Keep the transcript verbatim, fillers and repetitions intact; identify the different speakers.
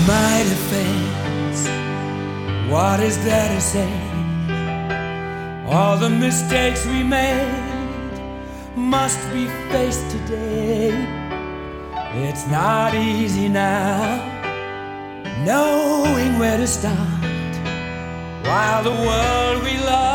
Speaker 1: my defense, what is there to say? All the mistakes we made must be faced today. It's not easy now, knowing where to start, while the world we love